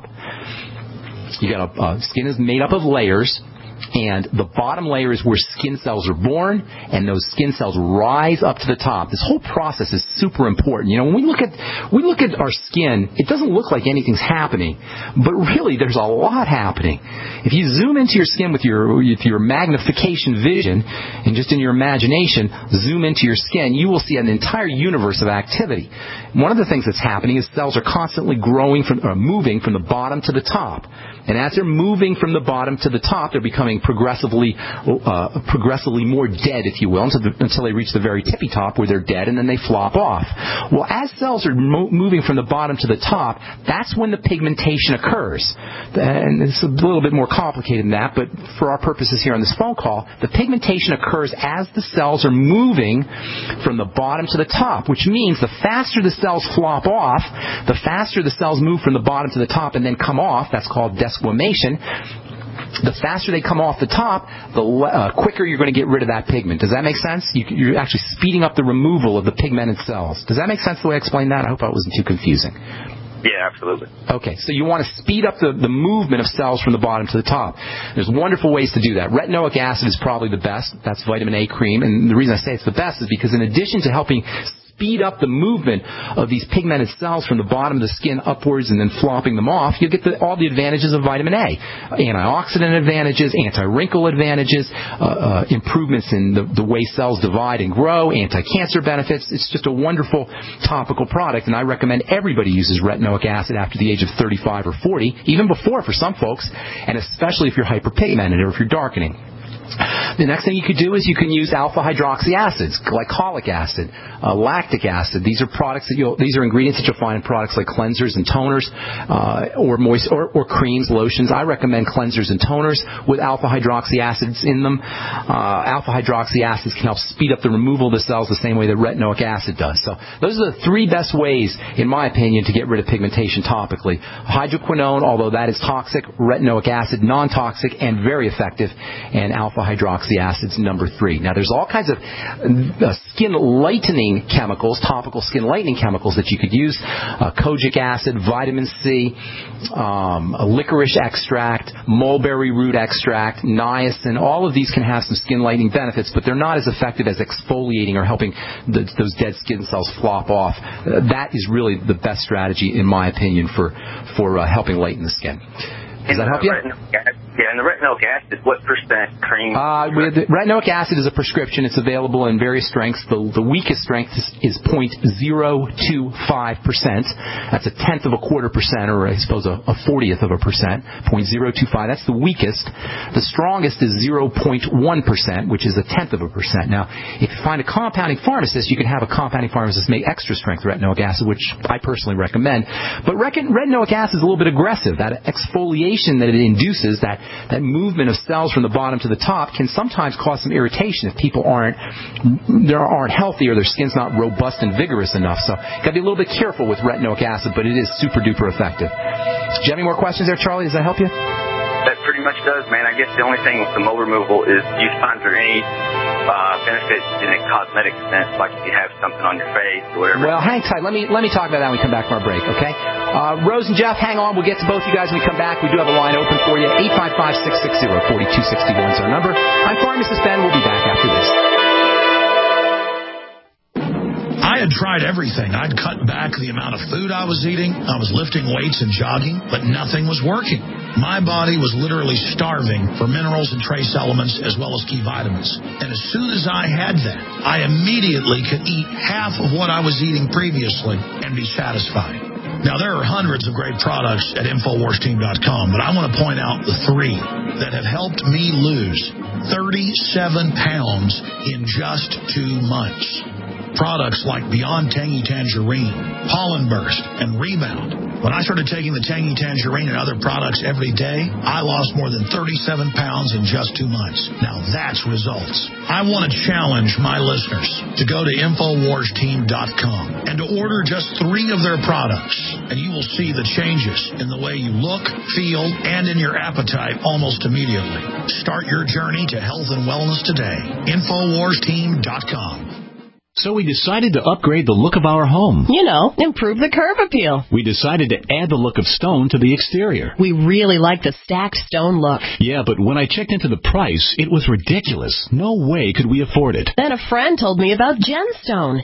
Skin is made up of layers, and the bottom layer is where skin cells are born, and those skin cells rise up to the top. This whole process is super important. You know, when we look at our skin, it doesn't look like anything's happening, but really there's a lot happening. If you zoom into your skin with your magnification vision and just in your imagination, zoom into your skin, you will see an entire universe of activity. One of the things that's happening is cells are constantly moving from the bottom to the top. And as they're moving from the bottom to the top, they're becoming progressively more dead, if you will, until they reach the very tippy top where they're dead, and then they flop off. Well, as cells are moving from the bottom to the top, that's when the pigmentation occurs. And it's a little bit more complicated than that, but for our purposes here on this phone call, the pigmentation occurs as the cells are moving from the bottom to the top, which means the faster the cells flop off, the faster the cells move from the bottom to the top and then come off. That's called desquamation. the faster they come off the top, the quicker you're going to get rid of that pigment. Does that make sense? You're actually speeding up the removal of the pigmented cells. Does that make sense the way I explained that? I hope I wasn't too confusing. Yeah, absolutely. Okay, so you want to speed up the movement of cells from the bottom to the top. There's wonderful ways to do that. Retinoic acid is probably the best. That's vitamin A cream. And the reason I say it's the best is because in addition to helping speed up the movement of these pigmented cells from the bottom of the skin upwards and then flopping them off, you get all the advantages of vitamin A. Antioxidant advantages, anti-wrinkle advantages, improvements in the way cells divide and grow, anti-cancer benefits. It's just a wonderful topical product, and I recommend everybody uses retinoic acid after the age of 35 or 40, even before for some folks, and especially if you're hyperpigmented or if you're darkening. The next thing you could do is you can use alpha-hydroxy acids, glycolic acid, lactic acid. These are products these are ingredients that you'll find in products like cleansers and toners, or creams, lotions. I recommend cleansers and toners with alpha-hydroxy acids in them. Alpha-hydroxy acids can help speed up the removal of the cells the same way that retinoic acid does. So those are the three best ways, in my opinion, to get rid of pigmentation topically. Hydroquinone, although that is toxic, retinoic acid, non-toxic and very effective, and alpha-hydroxy acids, number 3. Now, there's all kinds of skin lightening chemicals, topical skin lightening chemicals that you could use. Kojic acid, vitamin C, licorice extract, mulberry root extract, niacin. All of these can have some skin lightening benefits, but they're not as effective as exfoliating or helping those dead skin cells flop off. That is really the best strategy, in my opinion, for helping lighten the skin. Does that help you? Yeah, and the retinoic acid, what percent cream? Retinoic acid is a prescription. It's available in various strengths. The weakest strength is 0.025%. That's a 1/10 of a quarter percent, or I suppose a 40th of a percent. 0.025. That's the weakest. The strongest is 0.1%, which is a 1/10 of a percent. Now, if you find a compounding pharmacist, you can have a compounding pharmacist make extra strength retinoic acid, which I personally recommend. But retinoic acid is a little bit aggressive. That exfoliation that it induces, that movement of cells from the bottom to the top, can sometimes cause some irritation if people aren't healthy or their skin's not robust and vigorous enough. So got to be a little bit careful with retinoic acid, but it is super duper effective. Do you have any more questions there, Charlie? Does that help you? That pretty much does, man. I guess the only thing with the mole removal is, do you find there any benefits in a cosmetic sense, like if you have something on your face or whatever? Well, hang tight. Let me talk about that when we come back from our break, okay? Rose and Jeff, hang on. We'll get to both you guys when we come back. We do have a line open for you. 855-660-4261 is our number. I'm Pharmacist Ben. We'll be back after this. I had tried everything. I'd cut back the amount of food I was eating. I was lifting weights and jogging, but nothing was working. My body was literally starving for minerals and trace elements as well as key vitamins. And as soon as I had that, I immediately could eat half of what I was eating previously and be satisfied. Now, there are hundreds of great products at InfoWarsTeam.com, but I want to point out the 3 that have helped me lose 37 pounds in just 2 months. Products like Beyond Tangy Tangerine, Pollen Burst, and Rebound. When I started taking the Tangy Tangerine and other products every day, I lost more than 37 pounds in just 2 months. Now that's results. I want to challenge my listeners to go to InfoWarsTeam.com and to order just 3 of their products, and you will see the changes in the way you look, feel, and in your appetite almost immediately. Start your journey to health and wellness today. InfoWarsTeam.com. So we decided to upgrade the look of our home. You know, improve the curb appeal. We decided to add the look of stone to the exterior. We really like the stacked stone look. Yeah, but when I checked into the price, it was ridiculous. No way could we afford it. Then a friend told me about Genstone.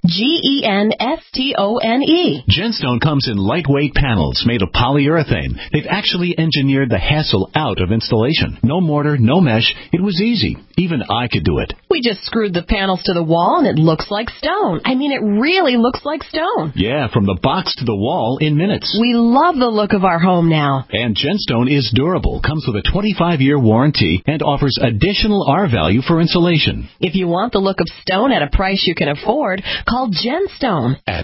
Genstone. Genstone comes in lightweight panels made of polyurethane. They've actually engineered the hassle out of installation. No mortar, no mesh. It was easy. Even I could do it. We just screwed the panels to the wall and it looks like stone. I mean, it really looks like stone. Yeah, from the box to the wall in minutes. We love the look of our home now. And Genstone is durable, comes with a 25-year warranty, and offers additional R-value for insulation. If you want the look of stone at a price you can afford, call Genstone. At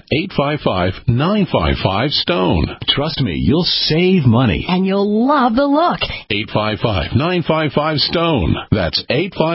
855-955-STONE. Trust me, you'll save money. And you'll love the look. 855-955-STONE. That's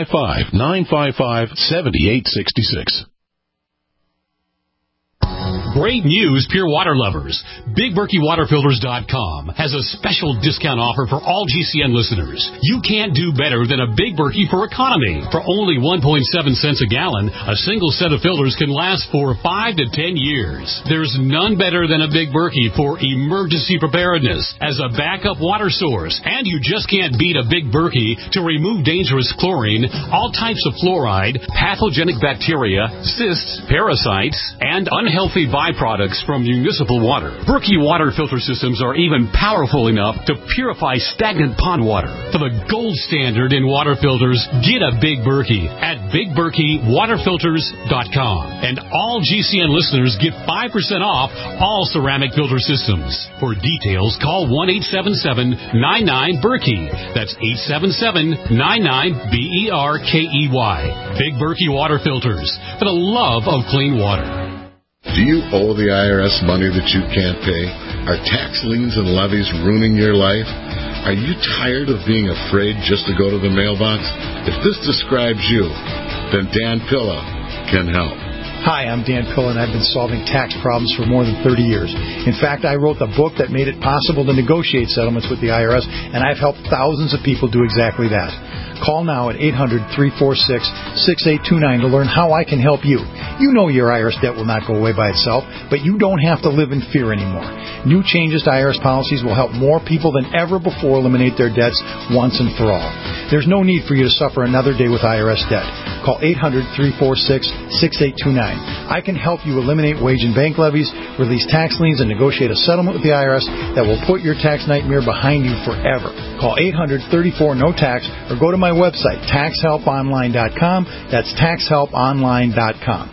855-955-7866. Great news, pure water lovers. BigBerkeyWaterFilters.com has a special discount offer for all GCN listeners. You can't do better than a Big Berkey for economy. For only 1.7 cents a gallon, a single set of filters can last for 5 to 10 years. There's none better than a Big Berkey for emergency preparedness as a backup water source. And you just can't beat a Big Berkey to remove dangerous chlorine, all types of fluoride, pathogenic bacteria, cysts, parasites, and unhealthy byproducts from municipal water. Berkey water filter systems are even powerful enough to purify stagnant pond water. For the gold standard in water filters, get a Big Berkey at BigBerkeyWaterFilters.com. And all GCN listeners get 5% off all ceramic filter systems. For details, call 1-877-99-BERKEY. That's 877-99-BERKEY. Big Berkey Water Filters, for the love of clean water. Do you owe the IRS money that you can't pay? Are tax liens and levies ruining your life? Are you tired of being afraid just to go to the mailbox? If this describes you, then Dan Pilla can help. Hi, I'm Dan Pilla, and I've been solving tax problems for more than 30 years. In fact, I wrote the book that made it possible to negotiate settlements with the IRS, and I've helped thousands of people do exactly that. Call now at 800-346-6829 to learn how I can help you. You know your IRS debt will not go away by itself, but you don't have to live in fear anymore. New changes to IRS policies will help more people than ever before eliminate their debts once and for all. There's no need for you to suffer another day with IRS debt. Call 800-346-6829. I can help you eliminate wage and bank levies, release tax liens, and negotiate a settlement with the IRS that will put your tax nightmare behind you forever. Call 800-34-NO-TAX or go to my website, TaxHelpOnline.com. That's TaxHelpOnline.com.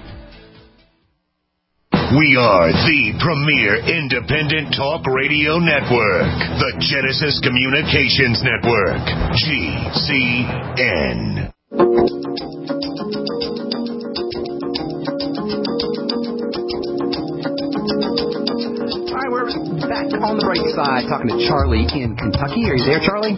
We are the premier independent talk radio network, the Genesis Communications Network, GCN. All right, we're back on the right side talking to Charlie in Kentucky. Are you there, Charlie?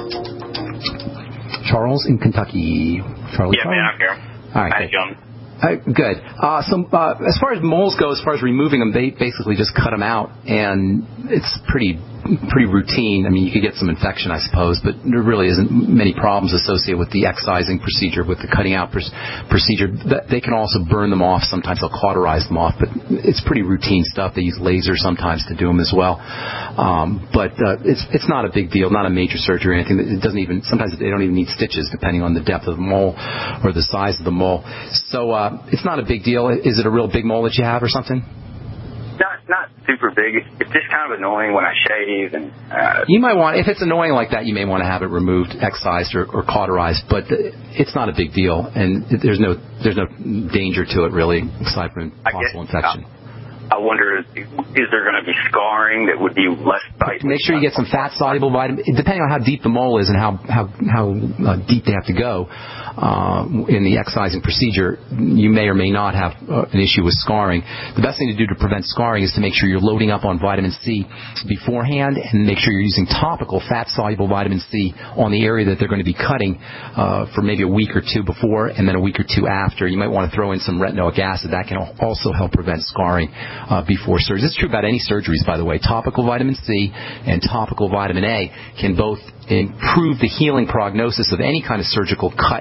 Charles in Kentucky. Charlie? Yeah, man, I'm here. All right. Hi, John. Good. As far as moles go, as far as removing them, they basically just cut them out, and it's pretty routine. I mean, you could get some infection, I suppose, but there really isn't many problems associated with the excising procedure, with the cutting out procedure. They can also burn them off. Sometimes they'll cauterize them off, but it's pretty routine stuff. They use lasers sometimes to do them as well. But it's not a big deal, not a major surgery or anything. It doesn't even, sometimes they don't even need stitches depending on the depth of the mole or the size of the mole. So it's not a big deal. Is it a real big mole that you have or something? No, it's not super big. It's just kind of annoying when I shave. And you might want, if it's annoying like that, you may want to have it removed, excised, or cauterized. But it's not a big deal, and there's no danger to it really, aside from possible infection. I wonder, is there going to be scarring that would be less tight? Make sure you get some fat-soluble vitamin. Depending on how deep the mole is and how deep they have to go in the excising procedure, you may or may not have an issue with scarring. The best thing to do to prevent scarring is to make sure you're loading up on vitamin C beforehand, and make sure you're using topical fat-soluble vitamin C on the area that they're going to be cutting for maybe a week or two before, and then a week or two after. You might want to throw in some retinoic acid. That can also help prevent scarring before surgery. This is true about any surgeries, by the way. Topical vitamin C and topical vitamin A can both improve the healing prognosis of any kind of surgical cut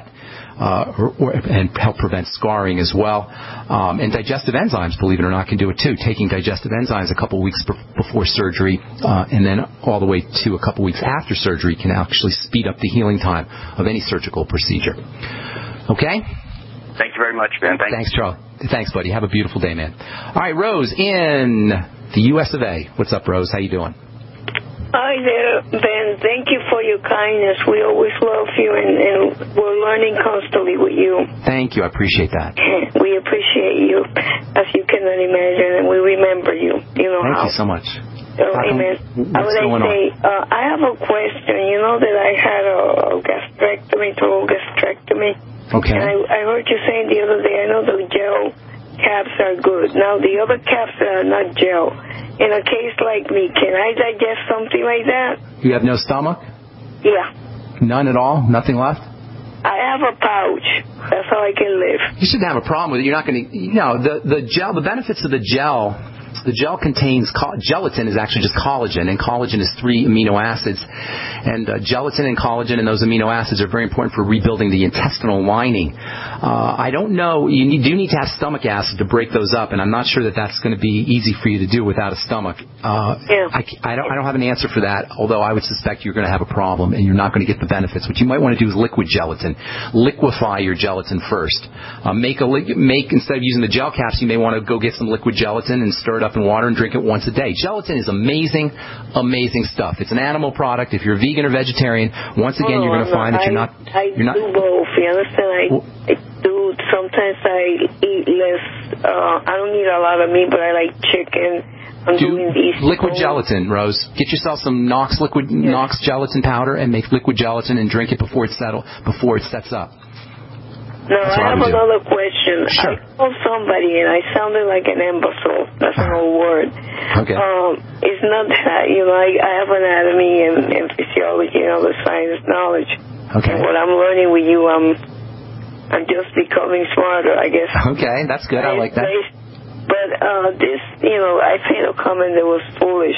and help prevent scarring as well. And digestive enzymes, believe it or not, can do it too. Taking digestive enzymes a couple weeks before surgery and then all the way to a couple weeks after surgery can actually speed up the healing time of any surgical procedure. Okay? Thank you very much, Ben. Thanks, Charlie. Thanks, buddy. Have a beautiful day, man. All right, Rose in the U.S. of A. What's up, Rose? How you doing? Hi there, Ben. Thank you for your kindness. We always love you, and we're learning constantly with you. Thank you. I appreciate that. We appreciate you, as you cannot imagine, and we remember you. You know Thank how. you so much. Amen. What's going on? I have a question. You know that I had a total gastrectomy. Okay. And I heard you saying the other day, I know the gel caps are good. Now, the other caps are not gel. In a case like me, can I digest something like that? You have no stomach? Yeah. None at all? Nothing left? I have a pouch. That's how I can live. You shouldn't have a problem with it. You're not going to, the gel, the benefits of the gel contains, gelatin is actually just collagen, and collagen is 3 amino acids. And gelatin and collagen and those amino acids are very important for rebuilding the intestinal lining. I don't know, you do need to have stomach acid to break those up, and I'm not sure that that's going to be easy for you to do without a stomach. I don't have an answer for that, although I would suspect you're going to have a problem and you're not going to get the benefits. What you might want to do is liquid gelatin. Liquefy your gelatin first. Instead of using the gel caps, you may want to go get some liquid gelatin and stir it up in water and drink it once a day. Gelatin is amazing, amazing stuff. It's an animal product. If you're vegan or vegetarian, once again, you're going to find that you're not. I do both. You understand? I do. Sometimes I eat less. I don't eat a lot of meat, but I like chicken. I'm doing these liquid gelatin, Rose. Get yourself some Knox gelatin powder and make liquid gelatin and drink it before it sets up. No, I have another question. Sure. I called somebody and I sounded like an imbecile. That's an old word. Okay. It's not that, I have anatomy and physiology and other science knowledge. Okay. And what I'm learning with you, I'm just becoming smarter, I guess. Okay, that's good. I like that. But this, I made a comment that was foolish.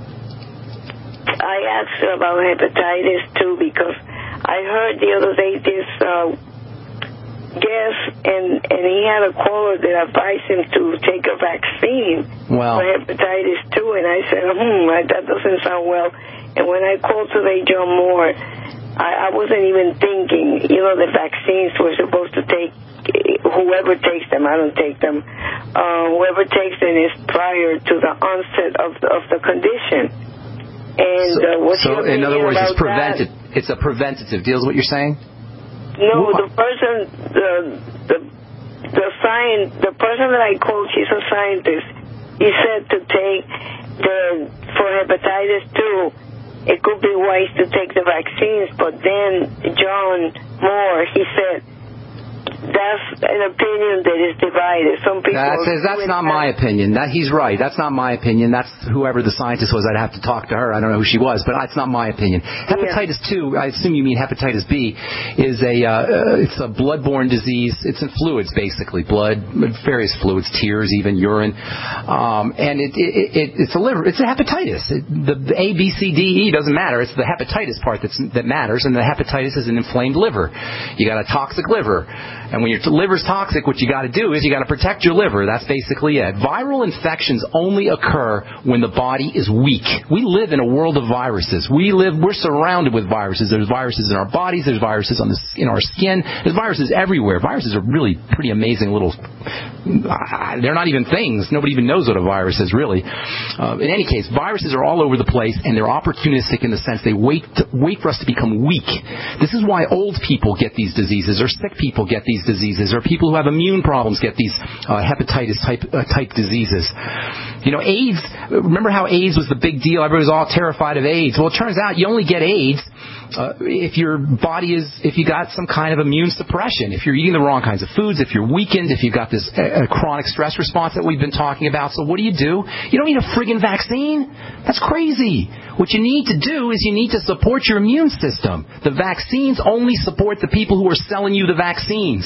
I asked her about hepatitis too because I heard the other day this guest, and he had a caller that advised him to take a vaccine for hepatitis too, and I said, that doesn't sound well. And when I called today, John Moore, I wasn't even thinking, the vaccines were supposed to take, whoever takes them, I don't take them, whoever takes them is prior to the onset of the condition. And what's your opinion? In other words, it's prevented. It's a preventative deal is what you're saying? No, the person, the person that I called, she's a scientist. He said to take for hepatitis 2, it could be wise to take the vaccines. But then John Moore, he said, that's an opinion that is divided. Some people that's not my opinion. He's right. That's not my opinion. That's whoever the scientist was. I'd have to talk to her. I don't know who she was, but that's not my opinion. Hepatitis 2, I assume you mean hepatitis B, is it's a bloodborne disease. It's in fluids, basically, blood, various fluids, tears, even urine, and it's a liver. It's a hepatitis. The A, B, C, D, E doesn't matter. It's the hepatitis part that matters, and the hepatitis is an inflamed liver. You got a toxic liver. And when your liver's toxic, what you got to do is you got to protect your liver. That's basically it. Viral infections only occur when the body is weak. We live in a world of viruses. We're surrounded with viruses. There's viruses in our bodies. There's viruses in our skin. There's viruses everywhere. Viruses are really pretty amazing little. They're not even things. Nobody even knows what a virus is, really. In any case, viruses are all over the place, and they're opportunistic in the sense they wait for us to become weak. This is why old people get these diseases, or sick people get these diseases, or people who have immune problems get these hepatitis type diseases. AIDS, remember how AIDS was the big deal? Everybody was all terrified of AIDS. Well, it turns out you only get AIDS if you got some kind of immune suppression, if you're eating the wrong kinds of foods, if you're weakened, if you've got this chronic stress response that we've been talking about. So what do? You don't need a friggin' vaccine. That's crazy. What you need to do is you need to support your immune system. The vaccines only support the people who are selling you the vaccines.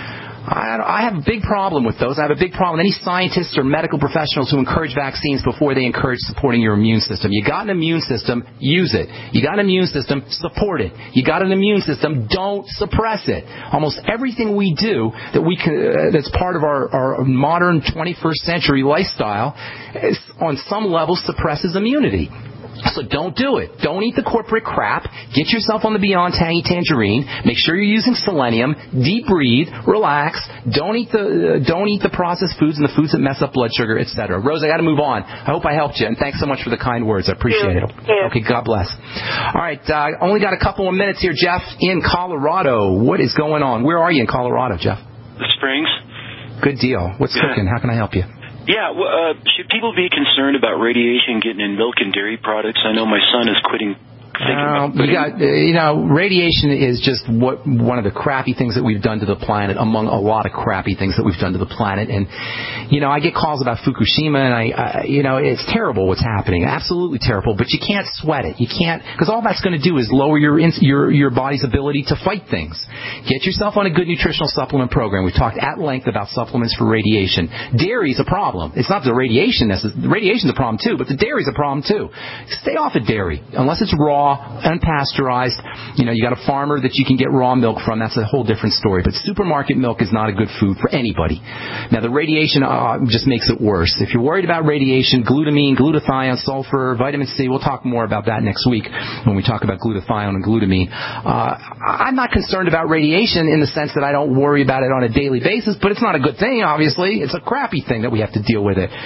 I have a big problem with those. I have a big problem with any scientists or medical professionals who encourage vaccines before they encourage supporting your immune system. You got an immune system, use it. You got an immune system, support it. You got an immune system, don't suppress it. Almost everything we do that's part of our modern 21st century lifestyle on some level suppresses immunity. So don't do it. Don't eat the corporate crap. Get yourself on the Beyond Tangy Tangerine. Make sure you're using selenium. Deep breathe. Relax. Don't eat the processed foods and the foods that mess up blood sugar, etc. Rose, I got to move on. I hope I helped you, and thanks so much for the kind words. I appreciate it. Yeah. Okay, God bless. All right, only got a couple of minutes here, Jeff, in Colorado. What is going on? Where are you in Colorado, Jeff? The Springs. Good deal. What's cooking? How can I help you? Yeah, should people be concerned about radiation getting in milk and dairy products? I know my son is quitting Radiation is just one of the crappy things that we've done to the planet, among a lot of crappy things that we've done to the planet. And, I get calls about Fukushima, and it's terrible what's happening, absolutely terrible. But you can't sweat it. You can't, because all that's going to do is lower your body's ability to fight things. Get yourself on a good nutritional supplement program. We've talked at length about supplements for radiation. Dairy's a problem. It's not the radiation. The radiation's a problem too, but the dairy's a problem too. Stay off of dairy unless it's raw, unpasteurized. You got a farmer that you can get raw milk from. That's a whole different story. But supermarket milk is not a good food for anybody. Now, the radiation just makes it worse. If you're worried about radiation, glutamine, glutathione, sulfur, vitamin C, we'll talk more about that next week when we talk about glutathione and glutamine. I'm not concerned about radiation in the sense that I don't worry about it on a daily basis, but it's not a good thing, obviously. It's a crappy thing that we have to deal with it.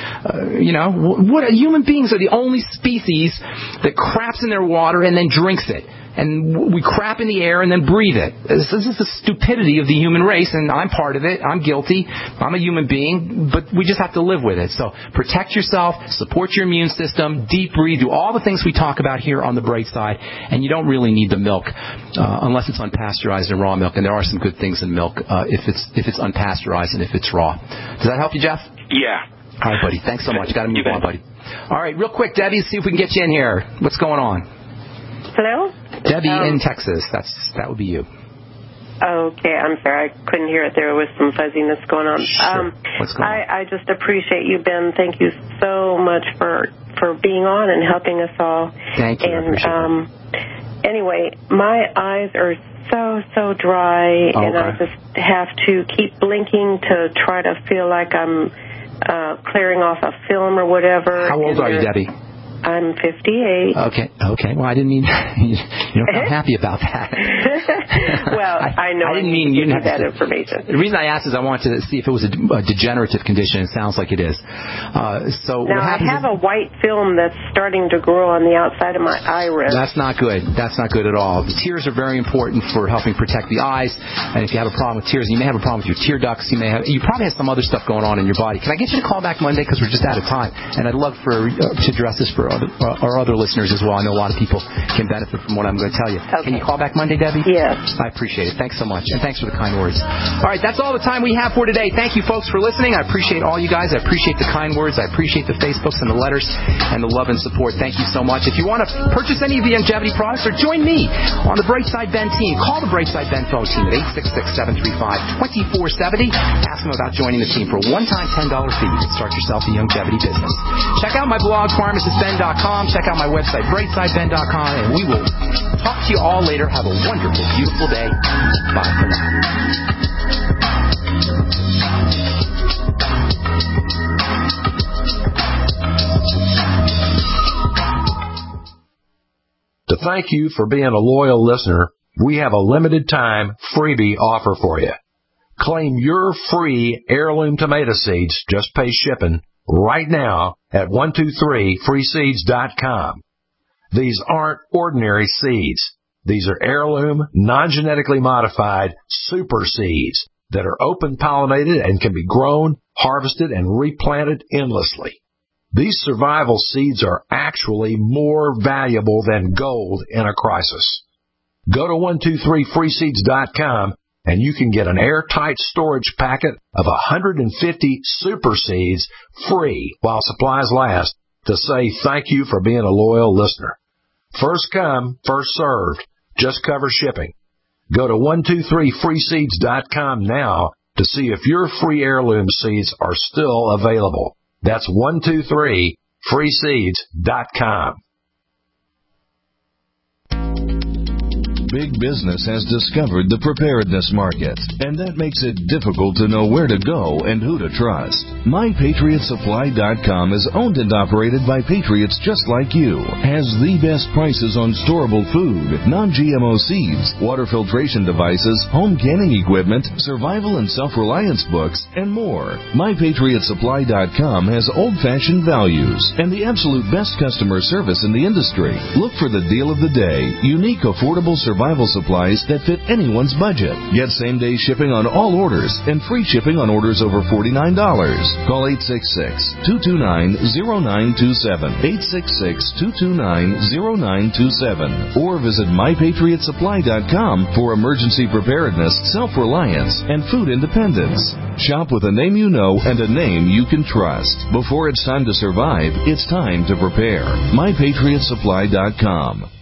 Human beings are the only species that craps in their water and then drinks it. And we crap in the air and then breathe it. This is the stupidity of the human race, and I'm part of it. I'm guilty. I'm a human being, but we just have to live with it. So protect yourself, support your immune system, deep breathe, do all the things we talk about here on the Bright Side, and you don't really need the milk unless it's unpasteurized and raw milk. And there are some good things in milk if it's unpasteurized and if it's raw. Does that help you, Jeff? Yeah. All right, buddy. Thanks so much. Got to move on, buddy. All right, real quick, Debbie, see if we can get you in here. What's going on? Hello? Debbie in Texas. That would be you. Okay, I'm sorry. I couldn't hear it. There was some fuzziness going on. Sure. What's going on? I just appreciate you, Ben. Thank you so much for being on and helping us all. Thank you. And, I appreciate that. Anyway, my eyes are so dry, and I just have to keep blinking to try to feel like I'm clearing off a film or whatever. How old are you, Debbie? I'm 58. Okay. Well, I didn't mean you don't sound happy about that. Well, I know I didn't mean you didn't have that information. The reason I asked is I wanted to see if it was a degenerative condition. It sounds like it is. So now I have a white film that's starting to grow on the outside of my iris. That's not good. That's not good at all. The tears are very important for helping protect the eyes. And if you have a problem with tears, you may have a problem with your tear ducts. You probably have some other stuff going on in your body. Can I get you to call back Monday because we're just out of time? And I'd love to address this for our other listeners as well. I know a lot of people can benefit from what I'm going to tell you. Okay. Can you call back Monday, Debbie? Yes. I appreciate it. Thanks so much. And thanks for the kind words. All right, that's all the time we have for today. Thank you, folks, for listening. I appreciate all you guys. I appreciate the kind words. I appreciate the Facebooks and the letters and the love and support. Thank you so much. If you want to purchase any of the Youngevity products or join me on the Brightside Ben team, call the Brightside Ben phone team at 866-735-2470. Ask them about joining the team for a one-time $10 fee to start yourself a Youngevity business. Check out my blog, pharmacistben.com. Check out my website, brightsideben.com, and we will talk to you all later. Have a wonderful, beautiful day. Bye for now. To thank you for being a loyal listener, we have a limited time freebie offer for you. Claim your free heirloom tomato seeds, just pay shipping, right now at 123freeseeds.com. These aren't ordinary seeds. These are heirloom, non-genetically modified super seeds that are open pollinated and can be grown, harvested, and replanted endlessly. These survival seeds are actually more valuable than gold in a crisis. Go to 123freeseeds.com and you can get an airtight storage packet of 150 super seeds free while supplies last to say thank you for being a loyal listener. First come, first served. Just cover shipping. Go to 123freeseeds.com now to see if your free heirloom seeds are still available. That's 123freeseeds.com. Big business has discovered the preparedness market, and that makes it difficult to know where to go and who to trust. MyPatriotSupply.com is owned and operated by patriots just like you, has the best prices on storable food, non-GMO seeds, water filtration devices, home canning equipment, survival and self-reliance books, and more. MyPatriotSupply.com has old-fashioned values and the absolute best customer service in the industry. Look for the deal of the day, unique affordable survival survival supplies that fit anyone's budget. Get same-day shipping on all orders and free shipping on orders over $49. Call 866-229-0927, 866-229-0927, or visit MyPatriotSupply.com for emergency preparedness, self-reliance, and food independence. Shop with a name you know and a name you can trust. Before it's time to survive, it's time to prepare. MyPatriotSupply.com.